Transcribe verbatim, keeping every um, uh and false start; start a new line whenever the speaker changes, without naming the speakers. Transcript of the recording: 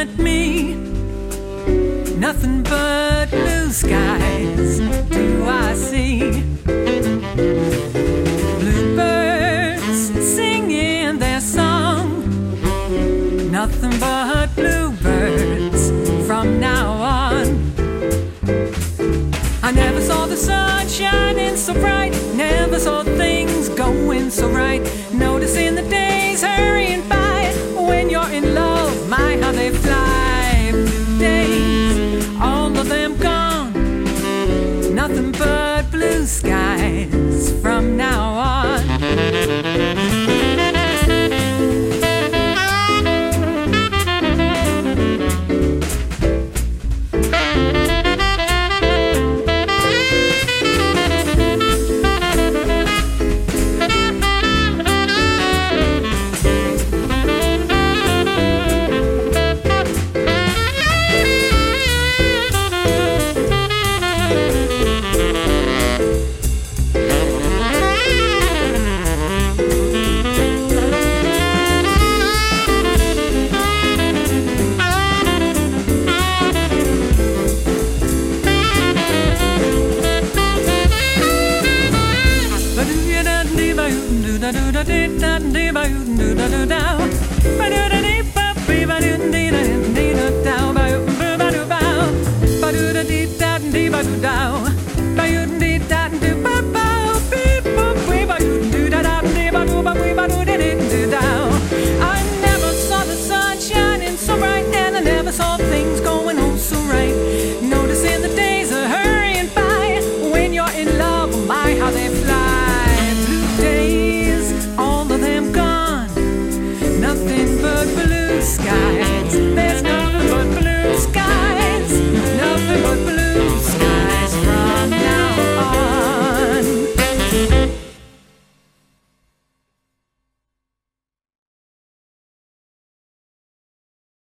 but me. Nothing but blue skies do I see. Bluebirds singing their song. Nothing but bluebirds from now on. I never saw the sun shining so bright, never saw things going so right. Noticing the days hurrying by, when you're in love, my how they fly. Blue days, all of them gone. Nothing but blue skies from now on. Down.